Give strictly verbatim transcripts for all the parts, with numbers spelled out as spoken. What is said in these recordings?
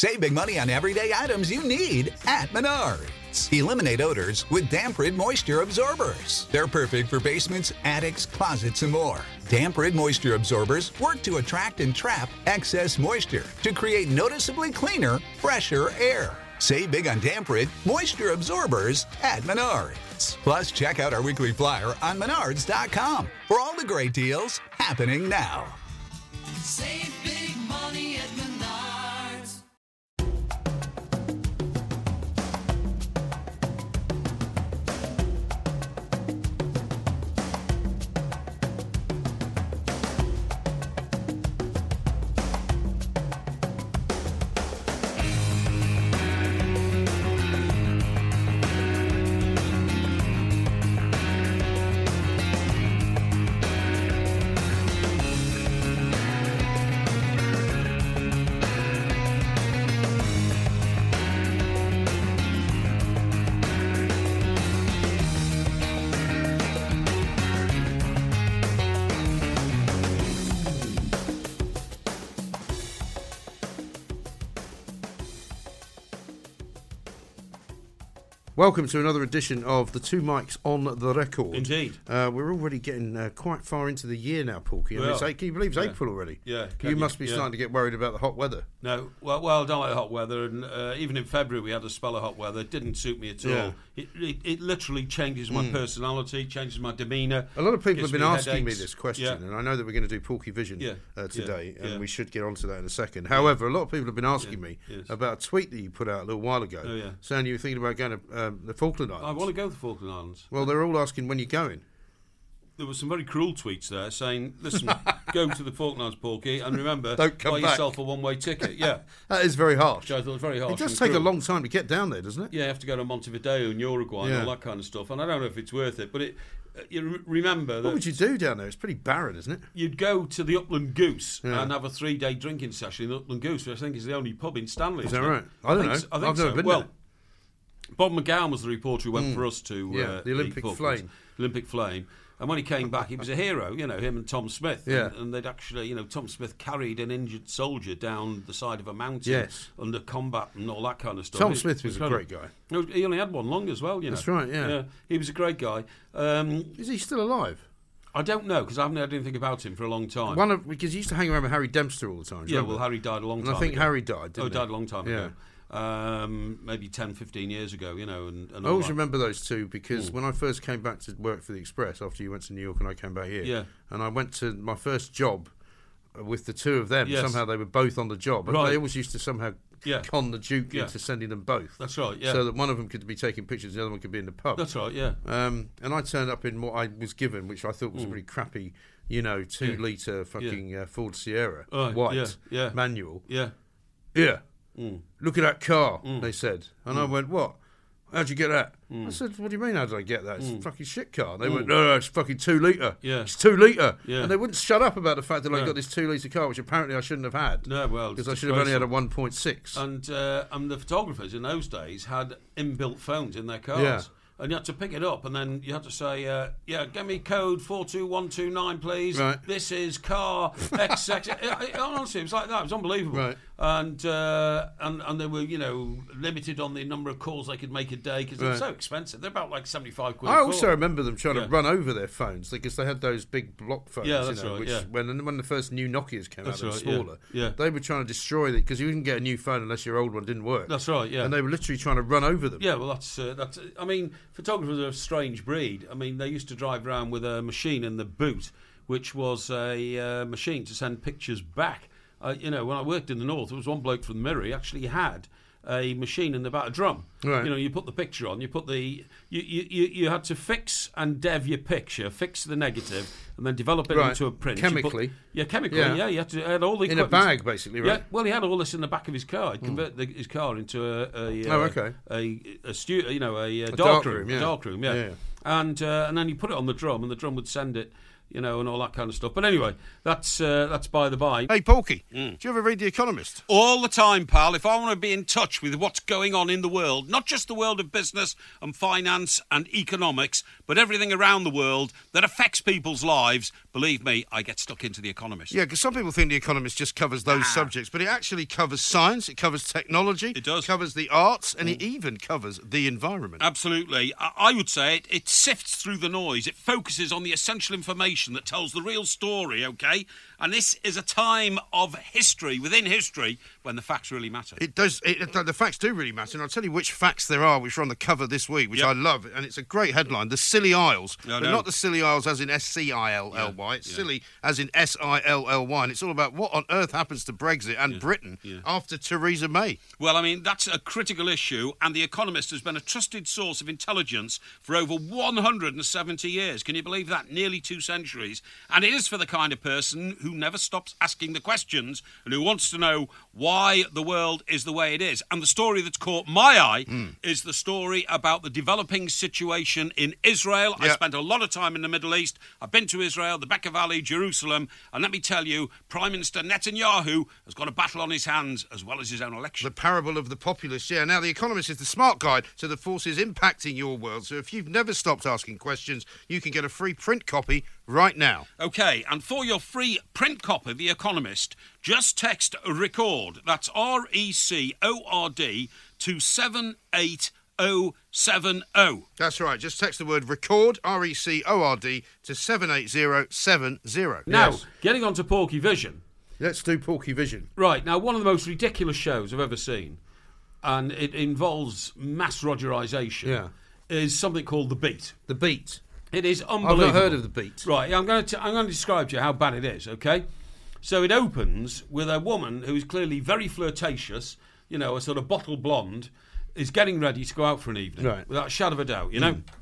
Save big money on everyday items you need at Menards. Eliminate odors with Damp Rid Moisture Absorbers. They're perfect for basements, attics, closets, and more. Damp Rid Moisture Absorbers work to attract and trap excess moisture to create noticeably cleaner, fresher air. Save big on Damp Rid Moisture Absorbers at Menards. Plus, check out our weekly flyer on menards dot com for all the great deals happening now. Save big money at Menards. Welcome to another edition of the Two Mics on the Record. Indeed. Uh, we're already getting uh, quite far into the year now, Porky. I mean, Well, it's, can you believe it's yeah. April already? Yeah. You, you- must be yeah. starting to get worried about the hot weather. No, well, well, I don't like hot weather, and uh, even in February we had a spell of hot weather. It didn't suit me at all. Yeah. It, it, it literally changes my personality, changes my demeanour. A lot of people gives have been me asking headaches. me this question, Yeah. and I know that we're going to do Porky Vision Yeah. uh, today, Yeah. and Yeah. we should get onto that in a second. However, a lot of people have been asking me Yes. about a tweet that you put out a little while ago, Oh, yeah. saying you were thinking about going to um, the Falkland I Islands. want to go to the Falkland Islands. Well, they're all asking when you're going. There were some very cruel tweets there saying, listen, go to the Falkland Islands, Porky, and remember, Don't come buy back. yourself a one-way ticket. Yeah, That is very harsh. which I thought was very harsh. It does and take a cruel. long time to get down there, doesn't it? Yeah, you have to go to Montevideo and Uruguay Yeah. and all that kind of stuff, and I don't know if it's worth it, but it, uh, you re- remember that What would you do down there? It's pretty barren, isn't it? you'd go to the Upland Goose Yeah. and have a three-day drinking session in the Upland Goose, which I think is the only pub in Stanley. Is isn't that it? right? I don't think know. so- I think I've never so. been well, there. Bob McGowan was the reporter who went for us to Yeah, uh, the Olympic Falklands. Flame. Olympic Flame. And when he came back, he was a hero, you know, him and Tom Smith. Yeah. And, and they'd actually, you know, Tom Smith carried an injured soldier down the side of a mountain Yes. under combat and all that kind of stuff. Tom It- Smith was a incredible. great guy. No, he only had one lung as well, you know. That's right, yeah. Yeah, he was a great guy. Um, Is he still alive? I don't know, because I haven't heard anything about him for a long time. One of because he used to hang around with Harry Dempster all the time. do you yeah, remember? well, Harry died a long and time I think ago. Harry died. Didn't Oh, he? died a long time Yeah. ago. Um, maybe ten, fifteen years ago, you know. And, and I all always that. remember those two because when I first came back to work for the Express after you went to New York and I came back here, Yeah. and I went to my first job uh, with the two of them. Yes. Somehow they were both on the job, and Right. they always used to somehow Yeah. con the Duke Yeah. into sending them both. That's right, yeah. So that one of them could be taking pictures, and the other one could be in the pub. That's right, yeah. Um, and I turned up in what I was given, which I thought was a pretty crappy, you know, two Yeah. litre fucking uh, Ford Sierra, Oh, white, yeah, yeah. manual. Yeah. Yeah, Mm. look at that car, they said. And I went, what? How'd you get that? Mm. I said, what do you mean, how did I get that? It's a fucking shit car. They went, no, no, it's fucking two litre. Yeah. It's two litre. Yeah. And they wouldn't shut up about the fact that I No. got this two litre car, which apparently I shouldn't have had. No, well, Because it's I should have only had a disgraceful. one point six. And uh, and the photographers in those days had inbuilt phones in their cars. Yeah. And you had to pick it up, and then you had to say, uh, "Yeah, give me code four two one two nine, please. Right. This is car X X." it, it, honestly, it was like that. It was unbelievable. Right. And uh, and and they were, you know, limited on the number of calls they could make a day because they're Right. so expensive. They're about like seventy-five quid. I a also call. remember them trying Yeah. to run over their phones because they had those big block phones. Yeah, you that's know, right, which yeah. when when the first new Nokias came That's out, they were right, yeah, smaller. yeah. They were trying to destroy it because you didn't get a new phone unless your old one didn't work. That's right. Yeah. And they were literally trying to run over them. Yeah, well, that's uh, that's. I mean, photographers are a strange breed. I mean, they used to drive around with a machine in the boot, which was a uh, machine to send pictures back. Uh, you know, when I worked in the north, there was one bloke from the Mirror. He actually had a machine in the back of a drum. Right. You know, you put the picture on. You put the you, you, you, you had to fix and dev your picture, fix the negative, and then develop it Right. into a print. You put- Chemically. yeah, chemically. Yeah. Yeah, you had to had all the In a equipment. bag, basically, right? Yeah, well, he had all this in the back of his car. He'd convert the, his car into a, a Oh, uh, okay. a a stu- you know a, a, dark, dark room, room, yeah. a dark room, yeah. Yeah, yeah. And uh, and then you put it on the drum, and the drum would send it, you know, and all that kind of stuff. But anyway, that's uh, that's by the by. Hey, Porky, mm. do you ever read The Economist? All the time, pal. If I want to be in touch with what's going on in the world, not just the world of business and finance and economics, but everything around the world that affects people's lives, believe me, I get stuck into The Economist. Yeah, because some people think The Economist just covers those ah. subjects, but it actually covers science, it covers technology, it does. It covers the arts, and mm. it even covers the environment. Absolutely. I, I would say it, it sifts through the noise. It focuses on the essential information that tells the real story, OK? And this is a time of history, within history, when the facts really matter. It does. It, it, the facts do really matter, and I'll tell you which facts there are, which are on the cover this week, which yep. I love, and it's a great headline, The Scilly Isles. No, but no. not the Scilly Isles as in S C I L L Y, yeah. it's yeah. silly as in S I L L Y, and it's all about what on earth happens to Brexit and yeah. Britain yeah. after Theresa May. Well, I mean, that's a critical issue, and The Economist has been a trusted source of intelligence for over one hundred seventy years. Can you believe that? Nearly two centuries. And it is for the kind of person who never stops asking the questions and who wants to know why the world is the way it is. And the story that's caught my eye mm. is the story about the developing situation in Israel. Yep. I spent a lot of time in the Middle East. I've been to Israel, the Bekaa Valley, Jerusalem, and let me tell you, Prime Minister Netanyahu has got a battle on his hands as well as his own election. The parable of the populace, yeah. Now, The Economist is the smart guide to the forces impacting your world. So if you've never stopped asking questions, you can get a free print copy right now. OK, and for your free print copy of The Economist, just text RECORD, that's R E C O R D, to seven eight oh seven oh. That's right, just text the word RECORD, R E C O R D, to seven eight oh seven oh. Now, yes. getting on to Porky Vision. Let's do Porky Vision. Right, now one of the most ridiculous shows I've ever seen, and it involves mass Rogerisation, yeah. is something called The Beat. The Beat. It is unbelievable. I've not heard of The Beat. Right, I'm going to I'm going to describe to you how bad it is, okay? So it opens with a woman who is clearly very flirtatious, you know, a sort of bottle blonde, is getting ready to go out for an evening, right. without a shadow of a doubt, you know? Mm.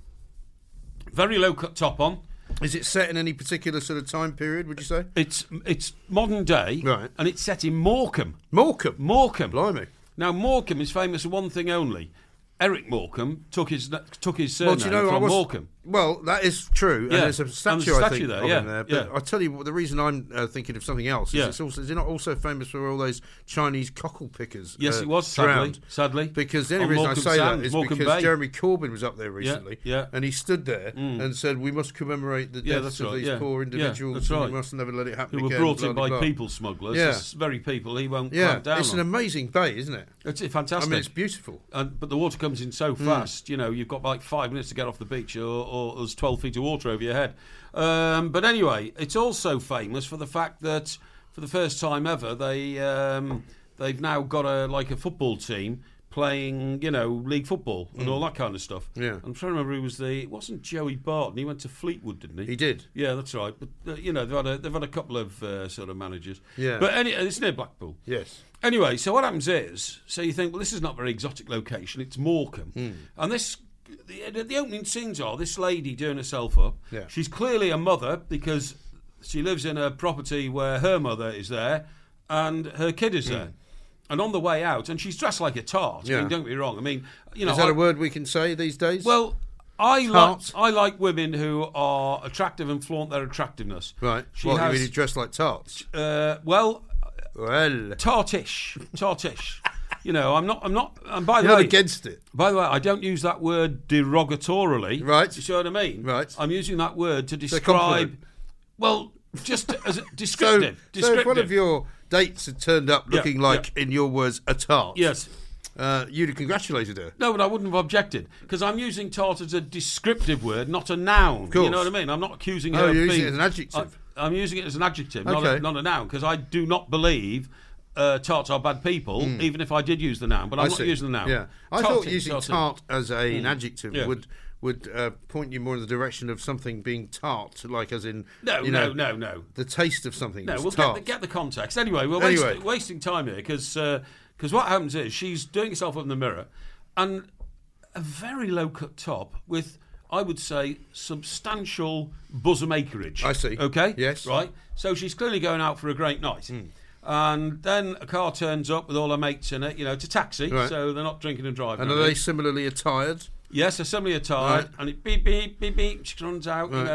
Very low-cut top on. Is it set in any particular sort of time period, would you say? It's it's modern day, right. and it's set in Morecambe. Morecambe? Morecambe. Blimey. Now, Morecambe is famous for one thing only. Eric Morecambe took his took his surname well, you know, from was, Morecambe. Well, that is true, yeah. and there's a statue, and there's a statue I think, there, of yeah. him there. But yeah. I'll tell you what, the reason I'm uh, thinking of something else is, yeah. it's also, is it not also famous for all those Chinese cockle pickers? Yes, uh, it was, sadly. drowned? Sadly. Because the only On reason Morecambe I say Sand, that is Morecambe because Bay. Jeremy Corbyn was up there recently, yeah, yeah. and he stood there mm. and said, we must commemorate the yeah, deaths of right, these yeah. poor individuals, yeah, that's right. and we must never let it happen Who again. were brought in blah, by blah, blah. people smugglers. Yeah. This very people he won't yeah. clamp down It's on. an amazing bay, isn't it? It's fantastic. I mean, it's beautiful. And, but the water comes in so fast, mm. you know, you've got like five minutes to get off the beach or, or there's twelve feet of water over your head. Um, but anyway, it's also famous for the fact that for the first time ever, they, um, they've now got a like a football team playing, you know, league football and mm. all that kind of stuff. Yeah. I'm trying to remember who was the... It wasn't Joey Barton. He went to Fleetwood, didn't he? He did. Yeah, that's right. But, uh, you know, they've had a, they've had a couple of uh, sort of managers. Yeah. But any, it's near Blackpool. Yes. Anyway, so what happens is, so you think, well, this is not a very exotic location. It's Morecambe. Mm. And this... The, the opening scenes are this lady doing herself up. Yeah. She's clearly a mother because she lives in a property where her mother is there and her kid is mm. there. And on the way out, and she's dressed like a tart. Yeah. I mean, don't get me wrong. I mean, you know, is that I, a word we can say these days? Well, I tart. like I like women who are attractive and flaunt their attractiveness. Right. She what, has, you mean dressed like tarts? Uh, well, well, tartish, tartish. You know, I'm not. I'm not. And by the You're way, not against it. By the way, I don't use that word derogatorily. Right. You see what I mean? Right. I'm using that word to It's a describe. compliment. Well, just as a descriptive. So, descriptive. so if one of your dates had turned up Yeah, looking like, yeah. in your words, a tart, yes, uh, you'd have congratulated her. no, but I wouldn't have objected because I'm using tart as a descriptive word, not a noun. Of course. You know what I mean? I'm not accusing her Oh, of you're being. using it as an adjective. I, I'm using it as an adjective, not, Okay. a, not a noun, because I do not believe. Uh, tarts are bad people, Mm. even if I did use the noun, but I'm I not see. using the noun. Yeah, I Tarty, thought using tarty. tart as a, an Mm. adjective Yeah. would would uh, point you more in the direction of something being tart, like as in No, you no, know, no, no. the taste of something. No, was we'll tart. get the, get the context. Anyway, we're Anyway. wasting, wasting time here because because what happens is she's doing herself up in the mirror and a very low cut top with, I would say, substantial bosom acreage. I see. Okay? Yes. Right? So she's clearly going out for a great night. Mm. And then a car turns up with all her mates in it, you know, it's a taxi, Right. so they're not drinking and driving. And are they similarly attired? Yes, they're similarly attired, Right. and it beep, beep, beep, beep, she runs out, Right. you know,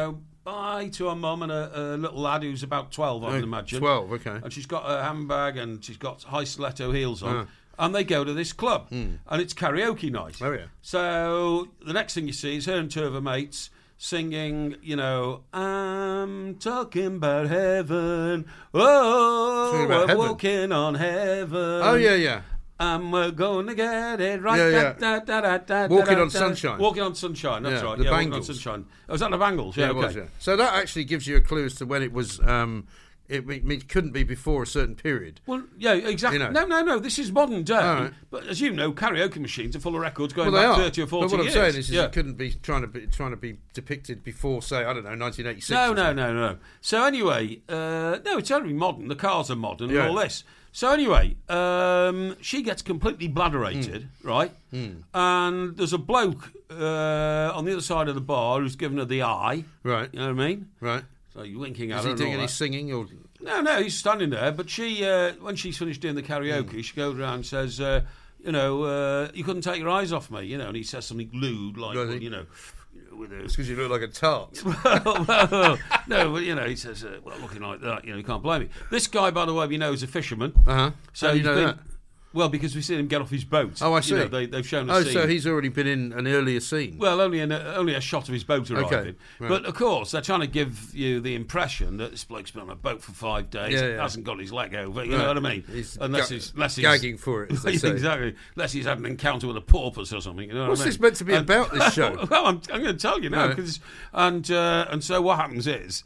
bye to her mum and a, a little lad who's about twelve, I would imagine. twelve, okay. And she's got a handbag and she's got high stiletto heels on. Ah. And they go to this club. Mm. And it's karaoke night. Oh, yeah. So the next thing you see is her and two of her mates singing, you know, I'm talking about heaven. Oh, Talking about we're heaven? walking on heaven. Oh, yeah, yeah. And we're going to get it right. Yeah, yeah. Da, da, da, da, Walking da, on da. Sunshine. Walking on Sunshine, that's Yeah, right. the yeah, Walking on Bangles. Sunshine. Oh, was that the Bangles? Yeah, Yeah, it okay. was, yeah. So that actually gives you a clue as to when it was. Um, it, it, it couldn't be before a certain period. Well, yeah, exactly. You know. No, no, no. This is modern day. All right. But as you know, karaoke machines are full of records going Well, they back are. thirty or forty but what I'm years. saying is, is yeah. it couldn't be trying to be trying to be depicted before, say, I don't know, nineteen eighty-six. No, or no, something. no, no. So anyway, uh, no, it's only modern. The cars are modern Yeah. and all this. So anyway, um, she gets completely bladderated, Mm. right? Mm. And there's a bloke uh, on the other side of the bar who's given her the eye. Right. You know what I mean? Right. So you're winking at Is her. he and doing all any that. singing or? No, no, he's standing there. But she, uh, when she's finished doing the karaoke, Mm. she goes around and says, uh, you know, uh, you couldn't take your eyes off me, you know, and he says something lewd, like, Does well, he? you know, with a... It's because you look like a tart. well, well, no, but, you know, he says, uh, well, looking like that, you know, you can't blame me. This guy, by the way, we know is a fisherman. Uh-huh. So How do you he's know been- that? Well, because we've seen him get off his boat. Oh, I You see. know, they, they've shown a Oh, scene. so he's already been in an earlier scene. Well, only in a, only a shot of his boat arriving. Okay, right. But, of course, they're trying to give you the impression that this bloke's been on a boat for five days, Yeah, yeah. hasn't got his leg over, you Right. know what I mean? He's unless ga- he's, unless he's gagging for it, as they say. Exactly. Unless he's had an encounter with a porpoise or something, you know What's what I mean? this meant to be And- about, this show? Well, I'm, I'm going to tell you now. Right. 'cause- and, uh, and so what happens is,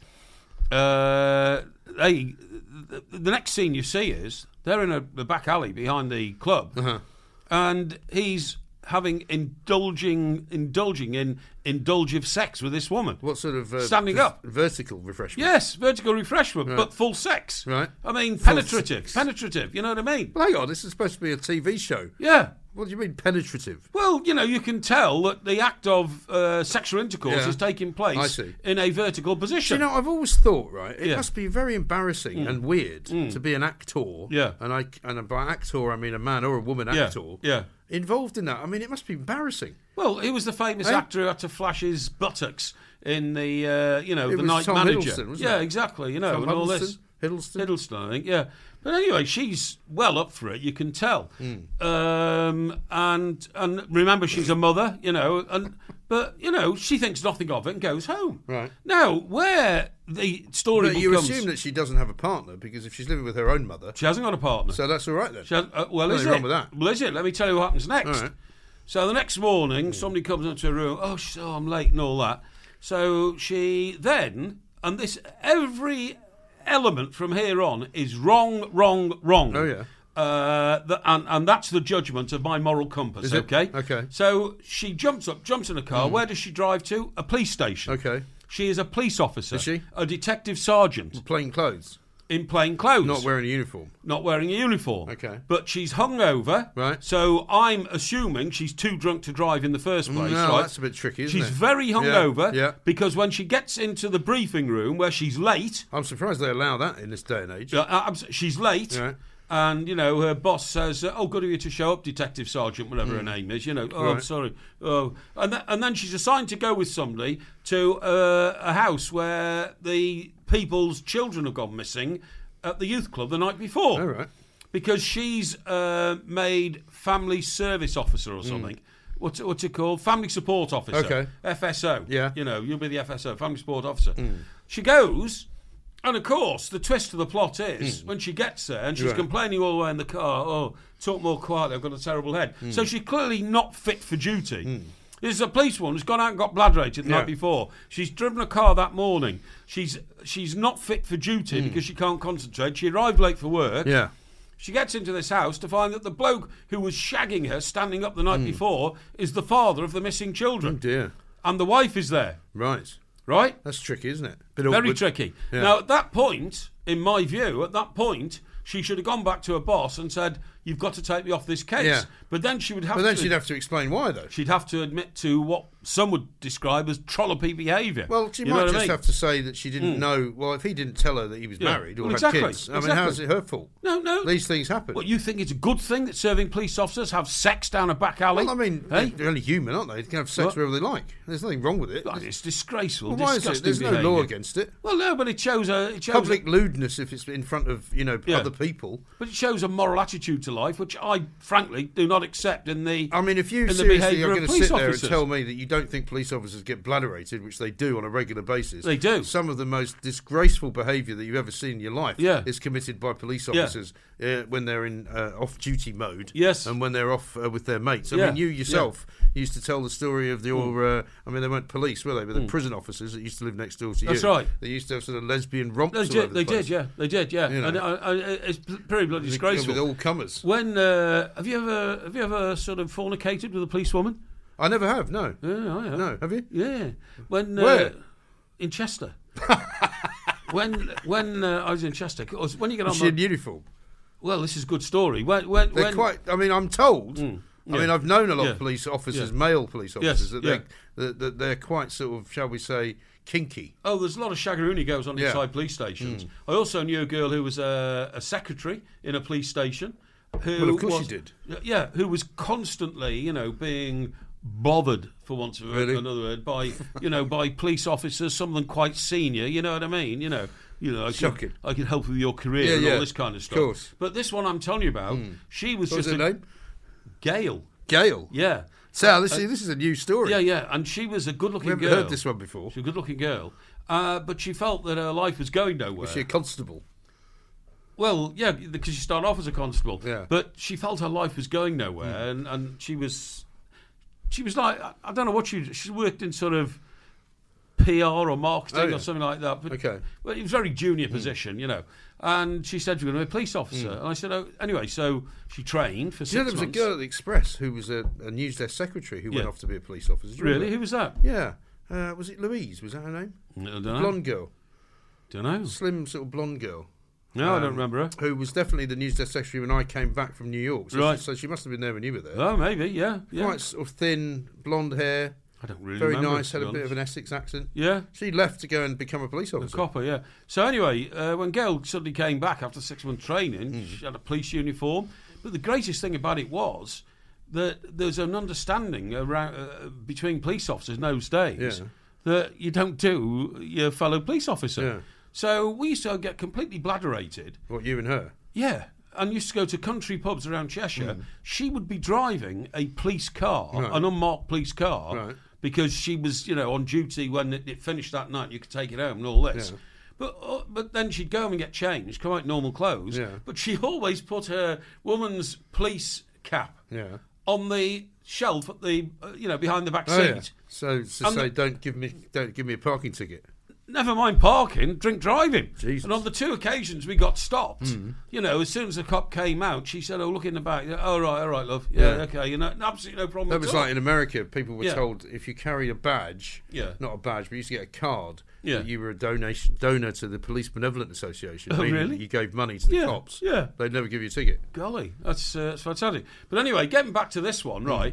uh, they, the, the next scene you see is they're in a, the back alley behind the club, Uh-huh. and he's having indulging indulging in indulgive sex with this woman. What sort of uh, Standing v- up. vertical refreshment? Yes, vertical refreshment, Right. but full sex. Right. I mean, Full penetrative, sex. penetrative. You know what I mean? Well, hang on, this is supposed to be a T V show. Yeah. What do you mean penetrative? Well, you know, you can tell that the act of uh, sexual intercourse Yeah. is taking place I see. in a vertical Do position. you know, I've always thought, right, it Yeah. must be very embarrassing and weird to be an actor. Yeah. And I and by actor I mean a man or a woman Yeah, actor. yeah. Involved in that. I mean, it must be embarrassing. Well, he was the famous Eh? actor who had to flash his buttocks in the, uh, you know, It the was night Tom manager. Hiddleston, wasn't yeah, it? exactly. You know, Tom and all this. Hiddleston? Hiddleston, I think. Yeah. But anyway, she's well up for it. You can tell. Hmm. Um, and and remember, she's a mother. You know, and but you know, she thinks nothing of it and goes home. Right. Now, where the story But you becomes, assume that she doesn't have a partner because if she's living with her own mother, she hasn't got a partner. so that's all right then. She has, uh, well, is Nothing it? wrong with that. Well, is it? Let me tell you what happens next. All right. So the next morning, somebody comes into her room. Oh, she's, oh, I'm late and all that. So she then, and this every element from here on is wrong, wrong, wrong. Oh, yeah. Uh, the, and, and that's the judgment of my moral compass. Is it? Okay. Okay. So she jumps up, jumps in a car. Where does she drive to? A police station. Okay. She is a police officer. Is she? A detective sergeant Plain clothes, in plain clothes. not wearing a uniform. Not wearing a uniform. Okay. But she's hungover. Right. So I'm assuming she's too drunk to drive in the first place. No, right? that's a bit tricky, isn't She's it? very hungover. Yeah, yeah. Because when she gets into the briefing room where she's late, I'm surprised they allow that in this day and age. uh, abs- she's late. Right. And, you know, her boss says, oh, good of you to show up, Detective Sergeant, whatever her name is, you know. Oh, I'm Right. sorry. Oh. And, th- and then she's assigned to go with somebody to uh, a house where the people's children have gone missing at the youth club the night before. All right. Because she's uh, made family service officer Hmm. or something. What's it, what's it called? Family support officer. Okay. F S O. Yeah. You know, you'll be the F S O, family support officer. She goes, and of course, the twist of the plot is when she gets there and she's Right. complaining all the way in the car, oh, talk more quietly, I've got a terrible head. So she's clearly not fit for duty. This is a policewoman who's gone out and got bladderated the Yeah. night before. She's driven a car that morning. She's she's not fit for duty because she can't concentrate. She arrived late for work. Yeah. She gets into this house to find that the bloke who was shagging her standing up the night before is the father of the missing children. Oh dear. And the wife is there, Right. right? That's tricky, isn't it? Bit Very awkward. tricky. Yeah. Now, at that point, in my view, at that point, she should have gone back to her boss and said, you've got to take me off this case. Yeah. But then she would have But then to... she'd have to explain why, though. She'd have to admit to what some would describe as trollopy behaviour. Well, she You know might what I just mean? have to say that she didn't Mm. know. Well, if he didn't tell her that he was Yeah. married or Well, had exactly, kids, I mean, exactly. how's it her fault? No, no. These things happen. What, you think it's a good thing that serving police officers have sex down a back alley? Well, I mean, Hey? they're only human, aren't they? They can have sex What? wherever they like. There's nothing wrong with it. God, it's disgraceful. Well, why is it? disgusting There's no behaviour. law against it. Well, no, but it shows a... It shows Public a, lewdness if it's in front of, you know, Yeah. other people. but it shows a moral attitude to life, which I, frankly, do not accept in the I mean, if you in the seriously behaviour are of going to police sit there officers. and tell me that you don't think police officers get bladderated, which they do on a regular basis, They do. Some of the most disgraceful behaviour that you've ever seen in your life Yeah. is committed by police Yeah. officers uh, when they're in uh, off-duty mode, Yes. and when they're off uh, with their mates. I Yeah. mean, you yourself used to tell the story of your. Uh, I mean, they weren't police, were they? But the prison officers that used to live next door to you. That's right. They used to have sort of lesbian romps. They all did, over the they place. did, yeah, they did, yeah. You know. And I, I, it's pretty bloody With- disgraceful. with all comers. When uh, have you ever have you ever sort of fornicated with a policewoman? I never have. No. Yeah, I have. No. Have you? Yeah. When uh, Where? in Chester. when when uh, I was in Chester, 'cause when you get on Was she my, in uniform? well, this is a good story. When when, They're when quite. I mean, I'm told. I yeah. mean, I've known a lot Yeah. of police officers, Yeah. male police Yes, officers, that, yeah. they, that, that they're quite sort of, shall we say, kinky. Oh, there's a lot of shagaroony goes on Yeah. inside police stations. I also knew a girl who was a, a secretary in a police station. Who Well, of course was, you did. Yeah, who was constantly, you know, being bothered, for want of Really? another word, by you know, by police officers, some of them quite senior. You know what I mean? You know, you know, I Shocking. Can, I can help with your career Yeah, and yeah. all this kind of stuff. Course. But this one I'm telling you about, she was What was just her a name? Gail. Gail. Yeah. So this, is this is a new story. Yeah, yeah, and she was a good-looking We haven't girl. heard this one before. She was a good-looking girl, uh, but she felt that her life was going nowhere. Was she a constable? Well, yeah, because she started off as a constable. Yeah. But she felt her life was going nowhere, and, and she was, she was like, I, I don't know what she. She worked in sort of P R or marketing Oh, yeah. or something like that. But, Okay. But it was a very junior position, you know. And she said she was going to be a police officer, and I said, oh, anyway. So she trained for Do you know six there was a months. girl at the Express who was a, a news desk secretary who Yeah. went off to be a police officer. Do you remember Really? Who was that? that? Yeah. Uh, was it Louise? Was that her name? I don't know. Blonde girl. Don't know. Slim sort of blonde girl. No, I Um, don't remember her. Who was definitely the news desk secretary when I came back from New York. So, Right. she, so she must have been there when you were there. Oh, maybe. Yeah. Yeah. Quite sort of thin, blonde hair, I don't really very remember. nice, it, to had a be bit of an honest. Essex accent. Yeah. She left to go and become a police The officer. copper, yeah. So anyway, uh, when Gail suddenly came back after six months training, Hmm. she had a police uniform. But the greatest thing about it was that there's an understanding around uh, between police officers in those days Yeah. that you don't do your fellow police officer. Yeah. So we used to get completely bladderated. What, you and her? Yeah. And used to go to country pubs around Cheshire. She would be driving a police car, Hmm. Right. an unmarked police car, Right. because she was, you know, on duty when it, it finished that night. You could take it home and all this. Yeah. But uh, but then she'd go home and get changed, come out in normal clothes. Yeah. But she always put her woman's police cap Yeah. on the shelf at the, uh, you know, behind the back Oh, seat. yeah. So, so And say, the- don't give me, don't give me a parking ticket. Never mind parking, drink driving. Jesus. And on the two occasions we got stopped, you know, as soon as the cop came out, she said, "Oh, look in the back." Oh, right, all right, love. Yeah, Yeah. okay. You know, absolutely no problem. That at was all. like in America, people were Yeah. told if you carry a badge, Yeah. not a badge, but you used to get a card, Yeah. that you were a donation donor to the Police Benevolent Association. Oh, meaning really? You gave money to the Yeah, cops. yeah. They'd never give you a ticket. Golly, that's, uh, that's fantastic. But anyway, getting back to this one, right?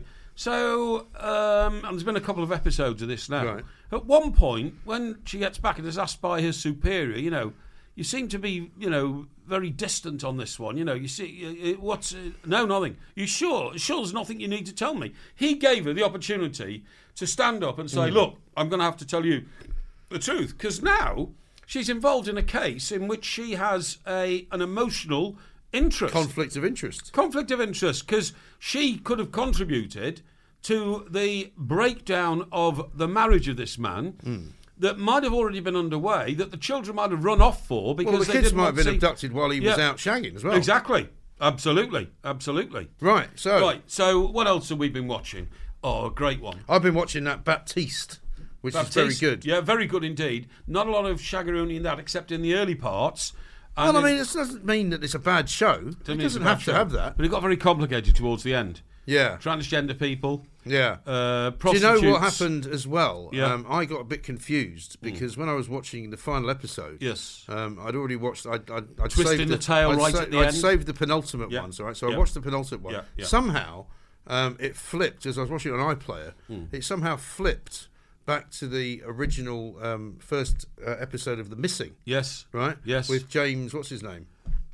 So, um, and there's been a couple of episodes of this now. Right. At one point, when she gets back and is asked by her superior, you know, you seem to be, you know, very distant on this one. You know, you see, uh, what's uh, no, nothing. You sure? Sure, there's nothing you need to tell me. He gave her the opportunity to stand up and say, "Look, I'm going to have to tell you the truth," because now she's involved in a case in which she has a an emotional interest. Conflict of interest. Conflict of interest, because she could have contributed to the breakdown of the marriage of this man Hmm. that might have already been underway, that the children might have run off for because Well, the they kids didn't might want have been to see- abducted while he was Yeah. out shagging as well. Exactly. Absolutely. Absolutely. Right, so Right. So what else have we been watching? Oh, a great one. I've been watching that Baptiste, which is very Baptiste. good. Yeah, very good indeed. Not a lot of shaggeroonie in that, except in the early parts. Well, And I mean, in- it doesn't mean that it's a bad show. It to me it's doesn't a bad have to show. have that. But it got very complicated towards the end. Yeah. transgender people, Yeah. uh, Do you prostitutes. know what happened as well? Yeah. Um, I got a bit confused because when I was watching the final episode, Yes. um, I'd already watched. I'd, I'd, I'd Twisting saved the tail I'd right sa- at the I'd end. saved the penultimate Yeah. ones, all right? So Yeah. I watched the penultimate one. Yeah, yeah. Somehow, um, it flipped as I was watching it on iPlayer. Hmm. It somehow flipped back to the original um, first uh, episode of The Missing, Yes. right? Yes. With James, what's his name?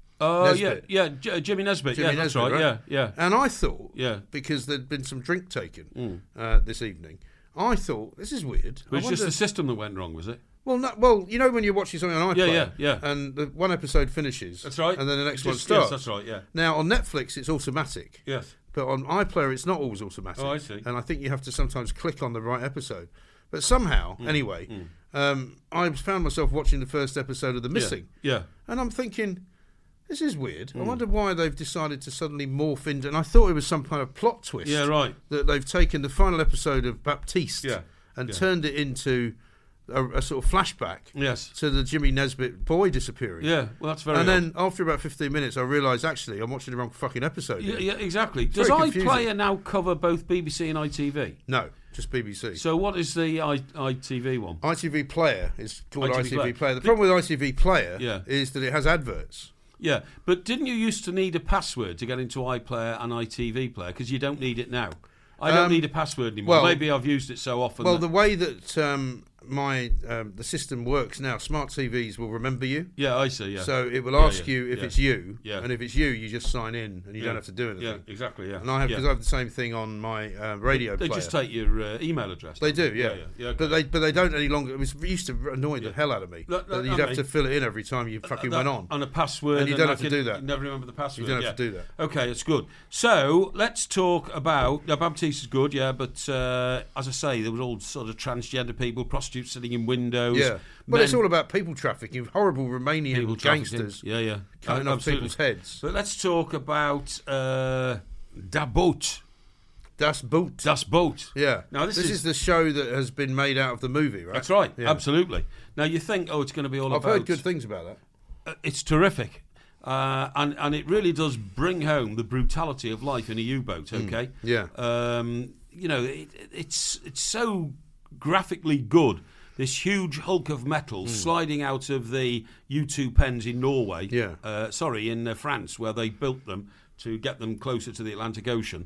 Oh yeah, Nesbitt. yeah, J- Jimmy Nesbitt. Jimmy yeah, that's Nesbitt, right. Yeah, yeah. And I thought, Yeah. because there'd been some drink taken Mm. uh, this evening, I thought this is weird. But it's I just wonder- the system that went wrong, was it? well, no, well, you know when you're watching something on iPlayer, Yeah, yeah, yeah. and the one episode finishes, That's right. and then the next It's one just- starts. Yes, that's right. Yeah. Now on Netflix, it's automatic, Yes. but on iPlayer, it's not always automatic. Oh, I see. And I think you have to sometimes click on the right episode. But somehow, Mm. anyway, um, I found myself watching the first episode of The Missing, Yeah. and I'm thinking, this is weird. Mm. I wonder why they've decided to suddenly morph into. And I thought it was some kind of plot twist. Yeah, right. That they've taken the final episode of Baptiste Yeah, and yeah. turned it into a, a sort of flashback Yes. to the Jimmy Nesbitt boy disappearing. Yeah. Well, that's very. And odd. then after about fifteen minutes, I realised actually I'm watching the wrong fucking episode. Yeah, here. yeah, exactly. It's Does very confusing. iPlayer now cover both B B C and I T V? No, just B B C. So what is the I, ITV one? I T V Player is called I I T V T V Player. Player. The problem with I T V Player Yeah. is that it has adverts. Yeah, but didn't you used to need a password to get into iPlayer and I T V Player? Because you don't need it now. I don't Um, need a password anymore. well- Maybe I've used it so often. Well, that- the way that um, my um, the system works now, smart T Vs will remember you. yeah, I see. Yeah. So it will Yeah, ask yeah, you if yeah. it's you, Yeah. and if it's you, you just sign in and you Yeah. don't have to do anything. Yeah, exactly. Yeah. And I have yeah. because I have the same thing on my uh, radio They player. just take your uh, email address. They don't do, yeah. Yeah, yeah. yeah okay. But they but they don't any longer. It, was, it used to annoy the hell out of me. Look, that look, you'd I have mean- to fill it in every time you fucking That- went on. And a password. And you don't I have to could- do that. You never remember the password. don't have yeah. to do that. Okay, it's good. So let's talk about. Now, Baptiste is good, yeah, but uh, as I say, there was all sort of transgender people, prostitutes sitting in windows. Yeah. Well, men- it's all about people trafficking, horrible Romanian people trafficking. gangsters Yeah, yeah. cutting Uh, off absolutely. people's heads. But let's talk about uh, Da Boot. Das Boot. Das Boot. Yeah. Now, this, this is, the show that has been made out of the movie, right? That's right. Yeah. Absolutely. Now, you think, oh, it's going to be all I've about. heard good things about that. Uh, it's terrific. Uh, and, and it really does bring home the brutality of life in a U-boat, okay? yeah. Um, you know, it, it's it's so graphically good. This huge hulk of metal sliding out of the U two pens in Norway. Yeah. Uh, sorry, in uh, France, where they built them to get them closer to the Atlantic Ocean.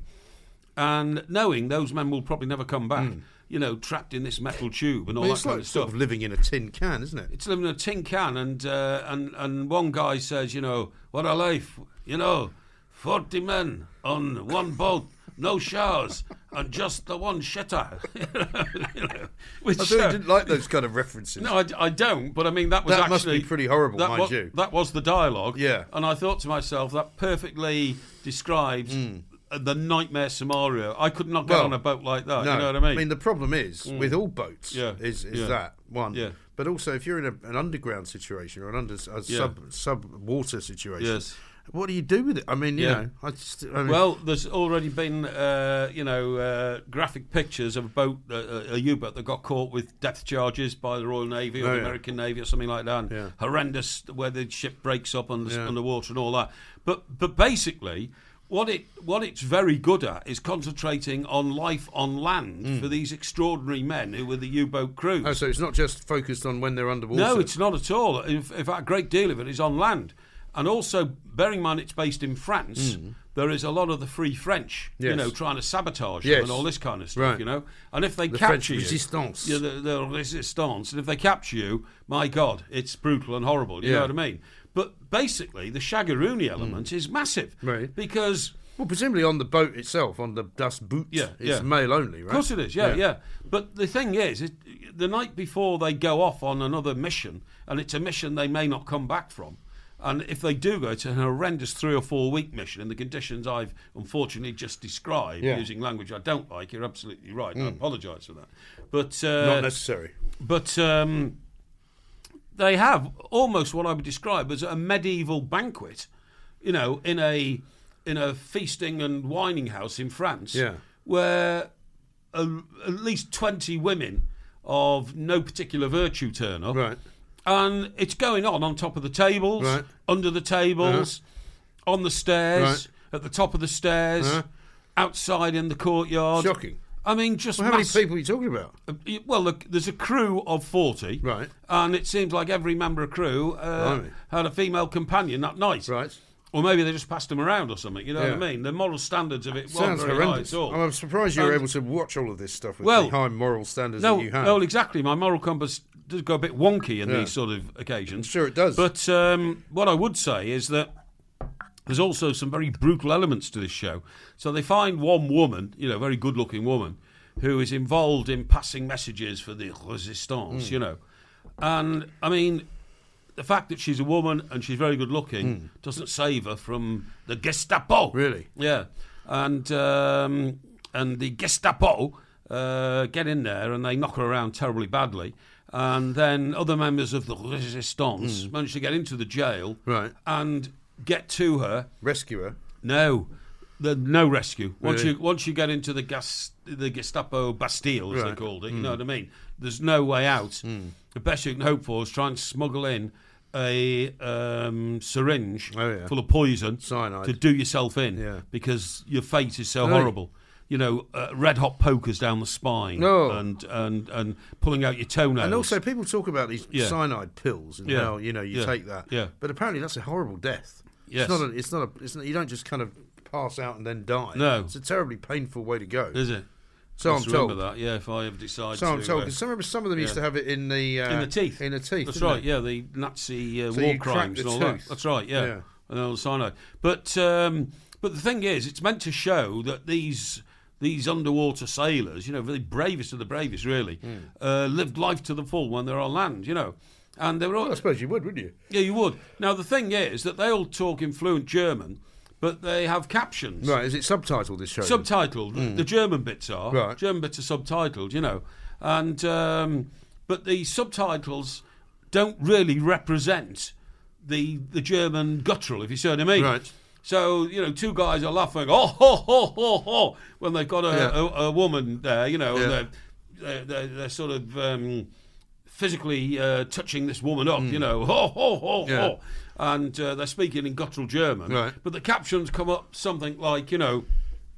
And knowing those men will probably never come back, you know, trapped in this metal tube and all I mean, that it's kind like of sort stuff. of living in a tin can, isn't it? It's living in a tin can, and uh, and and one guy says, you know, what a life, you know, forty men on one boat, no showers, and just the one shitter. you know, which, I thought uh, you didn't like those kind of references. no, I, I don't. But I mean, that was That must actually be pretty horrible, that mind was, you. That was the dialogue. Yeah. And I thought to myself, that perfectly describes uh, the nightmare scenario. I could not get Hmm. Well, on a boat like that. No, You know what I mean? I mean, the problem is with all boats, Yeah. is, is Yeah. that one. Yeah. But also, if you're in a, an underground situation or an under a Yeah. sub sub water situation, Yes. what do you do with it? I mean, you Yeah. know, I just I mean, Well, there's already been, uh, you know, uh, graphic pictures of a boat, uh, a U-boat that got caught with depth charges by the Royal Navy or Oh, the yeah. American Navy or something like that. And Yeah. horrendous, where the ship breaks up under, Yeah. underwater and all that. But but basically, what it what it's very good at is concentrating on life on land for these extraordinary men who were the U-boat crews. oh, so it's not just focused on when they're underwater. No, it's not at all. In, in fact, a great deal of it is on land. And also, bearing in mind it's based in France, there is a lot of the Free French, you Yes. know, trying to sabotage Yes. them and all this kind of stuff, Right. you know. And if they The capture French you, resistance. yeah, the, the resistance, and if they capture you, my God, it's brutal and horrible. You Yeah. know what I mean? But basically, the Shagaroony element is massive, Right. Because. Well, presumably on the boat itself, on the Das Boot, Yeah, it's yeah. male only, right? Of course it is, yeah, Yeah. yeah. But the thing is, it, the night before they go off on another mission, and it's a mission they may not come back from, and if they do go, it's an horrendous three or four week mission in the conditions I've unfortunately just described, Yeah. using language I don't like. You're absolutely right. and I apologise for that. But uh, Not necessary. but um, they have almost what I would describe as a medieval banquet, you know, in a in a feasting and whining house in France, Yeah. where a, at least twenty women of no particular virtue turn up, Right. and it's going on on top of the tables, Right. under the tables, on the stairs, Right. at the top of the stairs. Uh-huh. outside in the courtyard. Shocking. I mean, just Well, how mass- many people are you talking about? Uh, y- Well, look, there's a crew of forty, Right. And it seems like every member of crew uh, Blimey. had a female companion that night, Right. Or maybe they just passed them around or something. You know Yeah. what I mean? The moral standards of it Sounds weren't very high horrendous. at all. I'm surprised you were And- able to watch all of this stuff with Well, the high moral standards No, that you have. no, exactly. My moral compass does go a bit wonky in Yeah. these sort of occasions. Sure it does. But um, what I would say is that there's also some very brutal elements to this show. So they find one woman, you know, very good-looking woman, who is involved in passing messages for the resistance, Mm. you know. And, I mean, the fact that she's a woman and she's very good-looking doesn't save her from the Gestapo. Really? Yeah. And, um, and the Gestapo uh, get in there and they knock her around terribly badly. And then other members of the resistance manage to get into the jail Right. and get to her. Rescue her. No, the no rescue. Once Really? you once you get into the gas, the Gestapo Bastille, as they Right. called it, you know what I mean. There's no way out. The best you can hope for is try and smuggle in a um, syringe Oh, yeah. full of poison Cyanide. to do yourself in, Yeah. because your fate is so Really? horrible. You know, uh, red hot pokers down the spine, No. and and and pulling out your toenails. And also, people talk about these Yeah. cyanide pills and Yeah. how you know you Yeah. take that. Yeah. But apparently, that's a horrible death. Yes. It's not. A, it's not. A, it's not. You don't just kind of pass out and then die. No. It's a terribly painful way to go. is it? So Must I'm told. remember that. Yeah, if I ever decide So to. I'm told. uh, Because some, some of them used yeah. to have it in the uh, in the teeth. In the teeth. That's didn't right. they? Yeah, the Nazi uh, So war you crack crimes the and all that. tooth. That's right. Yeah, Yeah. and all the cyanide. But um, but the thing is, it's meant to show that these these underwater sailors, you know, the bravest of the bravest, really, Hmm. uh, lived life to the full when they're on land. You know, and they were all. Well, I suppose you would, wouldn't you? Yeah, you would. Now the thing is that they all talk in fluent German, but they have captions. Right. Is it subtitled? This show. Subtitled. The German bits are. Right. German bits are subtitled, you know. And um, but the subtitles don't really represent the the German guttural, if you see what I mean. Right. So, you know, two guys are laughing, oh, ho, ho, ho, ho, when they've got a, Yeah. a, a woman there, you know, Yeah. and they're, they're, they're, they're sort of um, physically uh, touching this woman up, you know, ho, ho, ho, Hmm. Yeah. ho. And uh, they're speaking in guttural German. Right. But the captions come up something like, you know,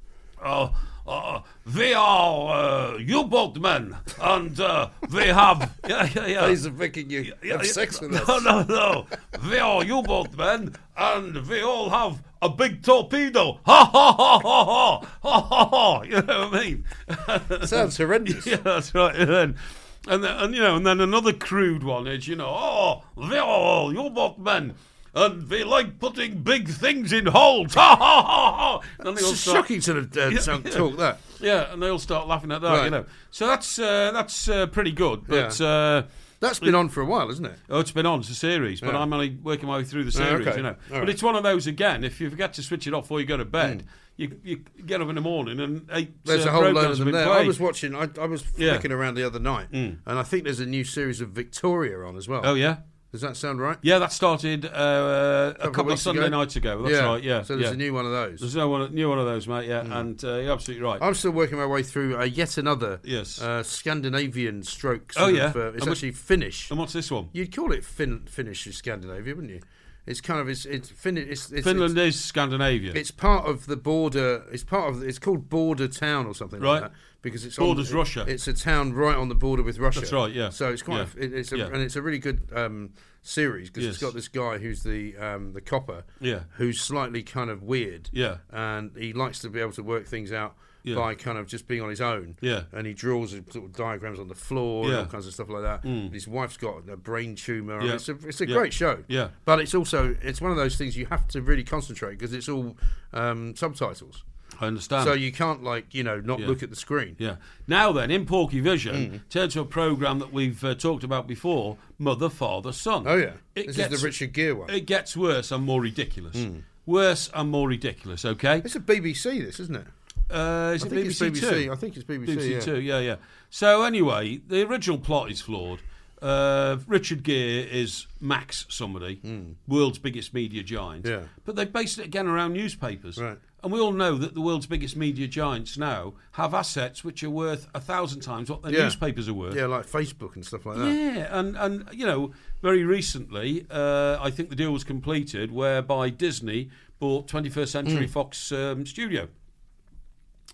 uh, uh, we are uh, U-boat men, and uh, we have... Yeah, yeah, yeah. Ways of making you Yeah, have yeah. sex with no, us. No, no, We are U-boat men, and we all have a big torpedo. Ha, ha, ha, ha, ha, ha, ha, ha. You know what I mean? Sounds horrendous. Yeah, that's right. And then, and, then, and you know, and then another crude one is, you know, oh, we are all U-boat men, and we like putting big things in holes. Ha, ha, ha, ha. And they all It's start- shocking to uh, Yeah, sound- yeah. talk that. Yeah, and they all start laughing at that, Right. you know. So that's uh, that's uh, pretty good, but. Uh, That's been on for a while, isn't it? Oh, it's been on. It's a series, but Yeah. I'm only working my way through the Oh, series, okay. you know. All But right. it's one of those, again, if you forget to switch it off before you go to bed, Mm. you, you get up in the morning and eight There's uh, a whole load programmes of have them been there. I played. was watching. I, I was Yeah. flicking around the other night, Mm. and I think there's a new series of Victoria on as well. Oh, yeah? Does that sound right? Yeah, that started uh, a Couple of couple of weeks Sunday ago? nights ago. That's right, yeah. So there's yeah. a new one of those. There's no one, new one of those, mate, yeah, and uh, you're absolutely right. I'm still working my way through uh, yet another Yes. uh, Scandinavian stroke. Oh, sort yeah. of, uh, it's And actually Finnish. And what's this one? You'd call it fin- Finnish in Scandinavia, wouldn't you? It's kind of it's it's, fin- it's, it's Finland It's, is Scandinavian. it's part of the border. It's part of. It's called Border Town or something Right. like that because it's Borders on, Russia. It's a town right on the border with Russia. That's right, yeah. So it's quite. Yeah. A, it, it's a, Yeah. and it's a really good um, series because Yes. it's got this guy who's the um, the copper. Yeah. Who's slightly kind of weird. Yeah. And he likes to be able to work things out. Yeah. By kind of just being on his own, Yeah. and he draws sort of diagrams on the floor and Yeah. all kinds of stuff like that. Mm. His wife's got a brain tumor. Yeah. It's a it's a Yeah. great show. Yeah. But it's also it's one of those things you have to really concentrate because it's all um, subtitles. I understand. So you can't like you know not Yeah. look at the screen. Yeah. Now then, in Porky Vision, Mm. turn to a programme that we've uh, talked about before, Mother, Father, Son. Oh yeah, It this gets, is the Richard Gere one. It gets worse and more ridiculous. Worse and more ridiculous, okay? It's a B B C, this isn't it? Uh, is I it think B B C, it's B B C. Two? I think it's B B C. B B C yeah. Two, yeah, yeah. So anyway, the original plot is flawed. Uh, Richard Gere is Max somebody, world's biggest media giant. Hmm. Yeah. But they've based it again around newspapers. Right. And we all know that the world's biggest media giants now have assets which are worth a thousand times what their Yeah. newspapers are worth. Yeah, like Facebook and stuff like that. Yeah, and, and you know, very recently, uh, I think the deal was completed whereby Disney bought twenty-first Century Hmm. Fox um, Studio.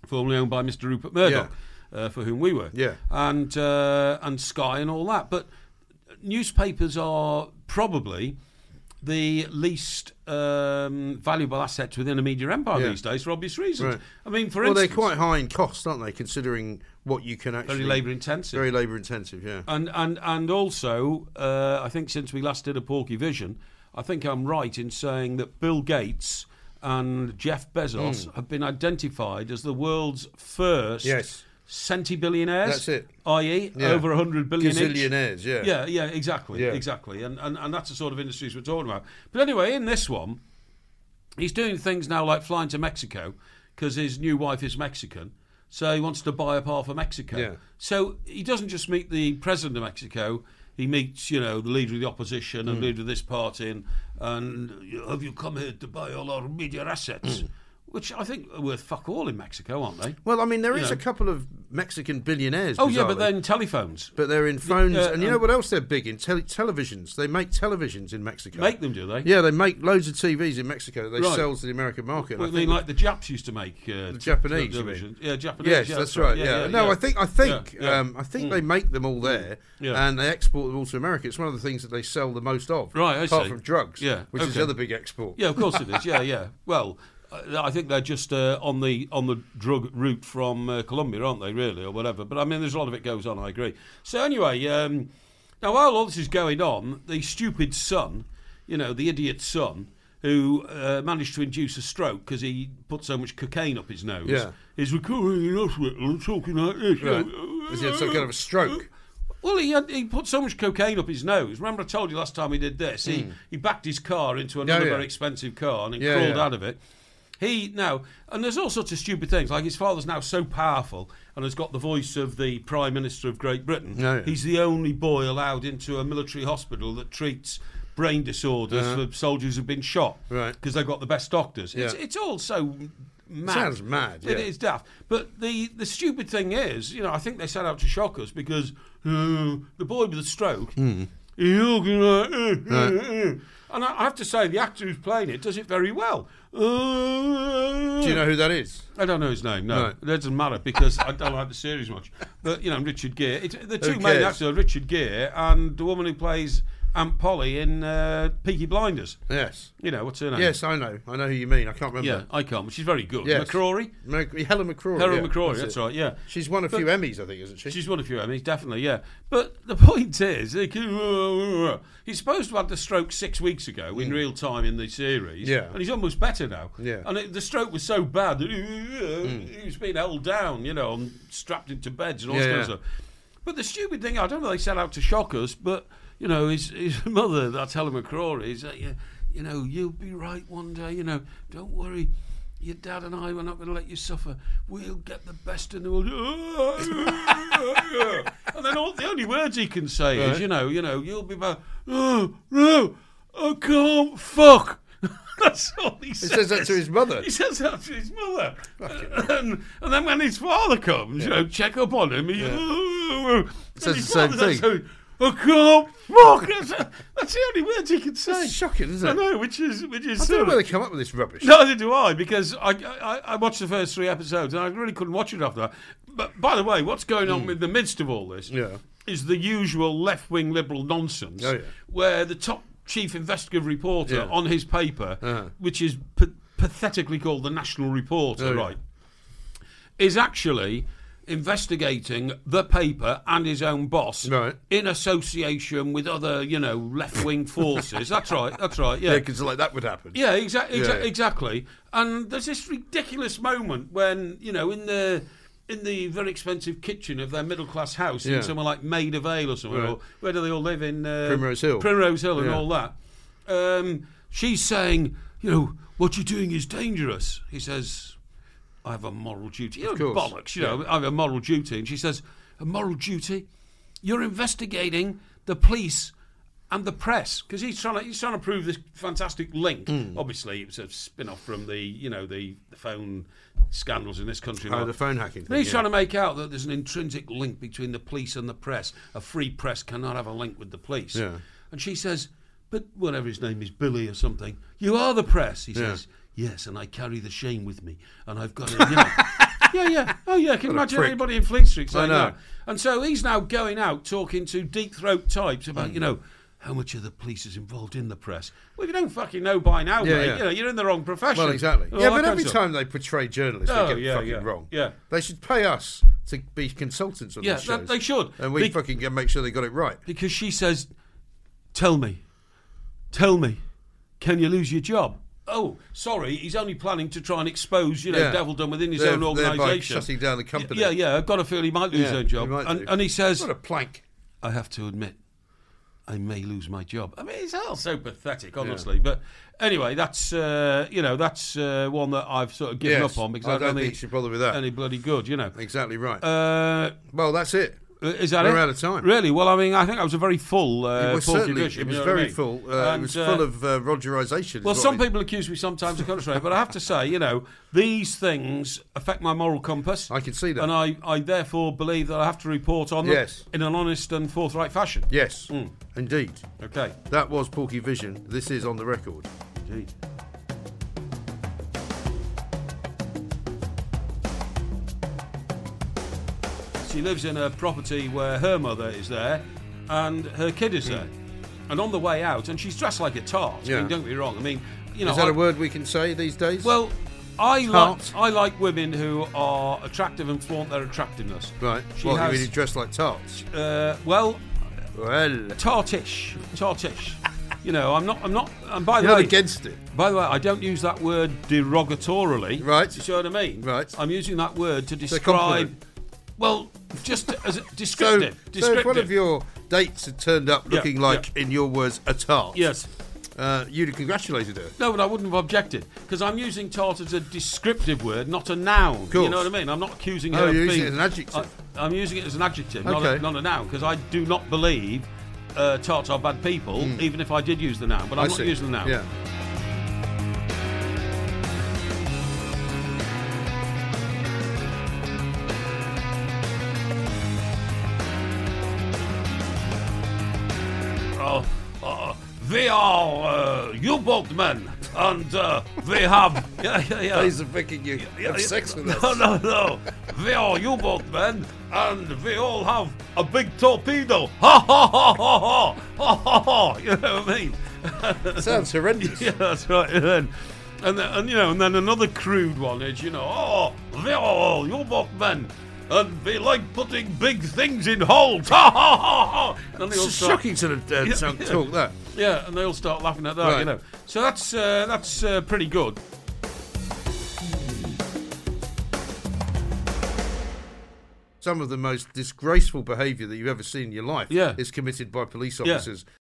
formerly owned by Mister Rupert Murdoch, yeah. uh, for whom we work, yeah. and uh, and Sky and all that. But newspapers are probably the least um, valuable assets within a media empire yeah. these days for obvious reasons. Right. I mean, for well, instance... they're quite high in cost, aren't they, considering what you can actually... Very labour-intensive. Very labour-intensive, yeah. And and, and also, uh, I think since we last did a Porky Vision, I think I'm right in saying that Bill Gates and Jeff Bezos mm. have been identified as the world's first... Yes. Centi-billionaires, that's it. that is, yeah. over one hundred billion Gazillionaires, yeah. Yeah, yeah, exactly, yeah. exactly. And, and and that's the sort of industries we're talking about. But anyway, in this one, he's doing things now like flying to Mexico because his new wife is Mexican, so he wants to buy up half of Mexico. Yeah. So he doesn't just meet the president of Mexico, he meets, you know, the leader of the opposition and mm. leader of this party, and, and have you come here to buy all our media assets? Mm. Which I think are worth fuck all in Mexico, aren't they? Well, I mean, there you is know. a couple of Mexican billionaires. Oh, yeah, but bizarrely. they're in telephones. But they're in phones. Uh, and you um, know what else they're big in? Tele- televisions. They make televisions in Mexico. Make them, do they? Yeah, they make loads of T Vs in Mexico that they Right. sell to the American market. Well, I I mean, like the Japs used to make uh, the Japanese, you television. Yeah, Japanese. Yes, yeah, that's right. Yeah, Yeah, yeah, no, yeah. I think I think Yeah, yeah. Um, I think Mm. they make them all there, Yeah. and they export them all to America. It's one of the things that they sell the most of, Right, I apart see. from drugs, Yeah, which is okay. the other big export. Yeah, of course it is. Yeah, yeah. Well, uh, I think they're just uh, on the on the drug route from uh, Colombia, aren't they? Really, or whatever. But I mean, there's a lot of it goes on. I agree. So anyway, um, now while all this is going on, the stupid son, you know, the idiot son, who uh, managed to induce a stroke because he put so much cocaine up his nose, Yeah. is recovering in hospital and talking like this. Right. Has he had some kind of a stroke? Well, he had, he put so much cocaine up his nose. Remember I told you last time he did this? He Mm. he backed his car into another yeah. very expensive car and he Yeah, crawled yeah. out of it. He now, and there's all sorts of stupid things, like his father's now so powerful and has got the voice of the Prime Minister of Great Britain. Yeah, yeah. He's the only boy allowed into a military hospital that treats brain disorders Uh-huh. for soldiers who've been shot. Right. Because they've got the best doctors. It's, Yeah. it's all so mad. Sounds mad, It yeah. is daft. But the, the stupid thing is, you know, I think they set out to shock us because uh, the boy with the stroke, Mm. he's looking like, uh, uh, Right. uh. And I I have to say, the actor who's playing it does it very well. Uh, Do you know who that is? I don't know his name, no. Right. It doesn't matter because I don't like the series much. But, you know, Richard Gere. It's, the two Who main cares? actors are Richard Gere and the woman who plays Aunt Polly in uh, Peaky Blinders. Yes. You know, what's her name? Yes, I know. I know who you mean. I can't remember. Yeah, I can't, but she's very good. Yes. McCrory? Mac- Helen McCrory. Helen yeah, McCrory, that's that's it. right, yeah. She's won a But- few Emmys, I think, isn't she? She's won a few Emmys, definitely, yeah. But the point is, they can- he's supposed to have the stroke six weeks ago in real time in the series, Mm. Yeah. and he's almost better now. Yeah. And it, the stroke was so bad that he was being held down, you know, and strapped into beds and all Yeah, this kind yeah. of stuff. But the stupid thing, I don't know, they set out to shock us, but, you know, his, his mother, that's Helen McCrory, is that, you, you know, you'll be right one day, you know, don't worry. Your dad and I, we're not going to let you suffer. We'll get the best in the world. And then all, the only words he can say Right. is, you know, you know, you'll be back. Oh, no, I can't fuck. That's all he, He says. says that to his mother. He says that to his mother. And, and then when his father comes, you know, check up on him, he and Says his the same father says thing. to him, I can't fuck. That's, that's the only words he can say. It's shocking, isn't I it? know, which is which is I don't sort know of- where they come up with this rubbish. Neither do I, because I, I I watched the first three episodes and I really couldn't watch it after that. But by the way, what's going on in the midst of all this Yeah. is the usual left-wing liberal nonsense, Oh, yeah. where the top chief investigative reporter Yeah. on his paper, Uh-huh. which is p- pathetically called the National Reporter, Oh, yeah. right, is actually investigating the paper and his own boss Right. in association with other, you know, left-wing forces. That's right, that's right, yeah. Yeah, because like that would happen. Yeah, exa- exa- Yeah. exactly. And there's this ridiculous moment when, you know, in the in the very expensive kitchen of their middle class house Yeah. in somewhere like Maida Vale or somewhere, Right. or where do they all live in? Uh, Primrose Hill. Primrose Hill and Yeah. all that. Um, she's saying, you know, what you're doing is dangerous. He says, I have a moral duty. You know, course. bollocks, you know, I have a moral duty. And she says, a moral duty? You're investigating the police and the press, because he's trying to he's trying to prove this fantastic link. Hmm. Obviously, it's a spin-off from the you know the, the phone scandals in this country. Oh, the phone hacking But thing. he's yeah. trying to make out that there's an intrinsic link between the police and the press. A free press cannot have a link with the police. Yeah. And she says, but whatever his name is, Billy or something, you are the press. He Yeah. says, yes, and I carry the shame with me, and I've got to, you know. Yeah, yeah. Oh, yeah. Can you What a imagine prick. anybody in Fleet Street saying know. that? And so he's now going out talking to deep throat types Mm. about, you know, how much of the police is involved in the press. Well, if you don't fucking know by now, Yeah, mate, yeah. you know, you're in the wrong profession. Well, exactly. All yeah, that but kind every of stuff. time they portray journalists, Oh, they get yeah, fucking yeah, wrong. yeah. They should pay us to be consultants on Yeah, these that- shows. they should. And we Be- fucking get- make sure they got it right. Because she says, tell me, tell me, can you lose your job? Oh, sorry, he's only planning to try and expose, you know, Yeah. devildom within his There- own thereby organisation. shutting down the company. Yeah, yeah, I've got a feel he might lose Yeah, his own job. he might And, do. and he says, What a plank. I have to admit, I may lose my job. I mean, it's all so pathetic, honestly. But anyway, that's uh, you know that's uh, one that I've sort of given Yes, up on because I I don't don't think you should bother with that. any bloody good, you know. Exactly right. Uh, well, that's it. is that We're it? out of time. Really? Well, I mean, I think that was a very full uh, It was Porky certainly. Bishop, It was you know what I very mean? full. Uh, it And, was uh, full of uh, Rogerisation. is Well, what some it- people accuse me sometimes of contrary, but I have to say, you know, these things affect my moral compass. I can see that. And I, I therefore believe that I have to report on them Yes. in an honest and forthright fashion. Yes, Mm. indeed. Okay. That was Porky Vision. This is on the record. Indeed. She lives in a property where her mother is there and her kid is there. And on the way out, and she's dressed like a tart. I Yeah. mean, don't get me wrong. I mean, you know, Is that I- a word we can say these days? Well, I like Tart. I like women who are attractive and flaunt their attractiveness. right. She What, has, you mean dressed like tarts? uh, well, Well, tartish, tartish. You know, I'm not. I'm not. And by the you're way, not against it. by the way, I don't use that word derogatorily. Right. You see what I mean? Right. I'm using that word to a describe. compliment. Well, just as a So, descriptive. so if descriptive. one of your dates had turned up Yeah, looking like, in your words, a tart, yes. uh, you'd have congratulated her. No, but I wouldn't have objected because I'm using tart as a descriptive word, not a noun. course. You know what I mean? I'm not accusing Oh, her of you're using being. it as an adjective. I, I'm using it as an adjective, not, Okay. a, not a noun, because I do not believe uh, tarts are bad people, even if I did use the noun. But I'm I not see. using the noun. Yeah. Uh, uh, we are uh, U-boat men, and uh, we have. Yeah, yeah, yeah. Days of making you Yeah, have yeah. sex with No, us. no, no. We are U-boat men, and we all have a big torpedo. Ha ha ha ha ha ha ha ha. You know what I mean? Sounds horrendous. Yeah, that's right. And then, and, then, and you know, and then another crude one is, you know, oh, we are all U-boat men, and we like putting big things in holes. Ha ha ha ha. And they all It's start- shocking to uh, Yeah, sound- yeah. talk that. Yeah, and they all start laughing at that, Right. you know. So that's uh, that's uh, pretty good. Some of the most disgraceful behaviour that you've ever seen in your life Yeah. is committed by police Yeah. officers